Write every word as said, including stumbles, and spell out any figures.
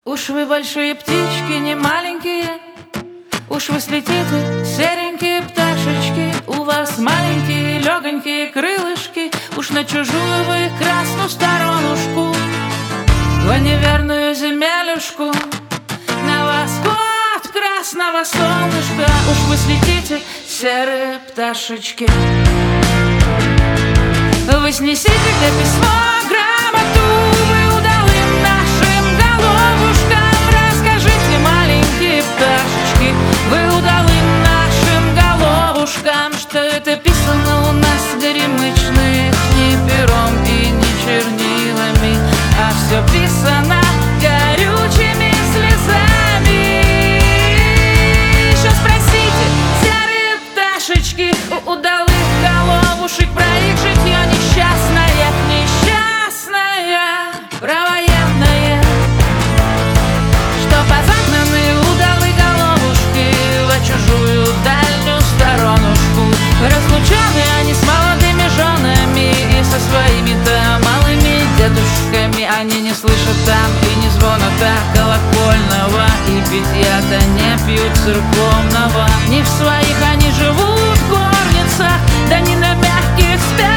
Уж вы большие птички, не маленькие, уж вы слетите, серенькие пташечки. У вас маленькие легонькие крылышки, уж на чужую вы красную сторонушку, в неверную земелюшку, на восход красного солнышка. Уж вы слетите, серые пташечки. Вы снесите где письмо, грамоту, вы удалым нашим головушкам расскажите, маленькие пташечки, вы удалым нашим головушкам, что это писано у нас горемычных не пером и не чернилами, а все писано горючими слезами. Еще спросите, серые пташечки, у удалых головушек про их житье несчастное, несчастное, провоенное, что позагнаны удалы головушки во чужую дальнюю сторонушку. Разлучены они с молодыми женами и со своими-то малыми дедушками. Они не слышат там и не звона-то колокольного, и питья-то не пьют церковного. Не в своих они живут в горницах, да не на мягких спят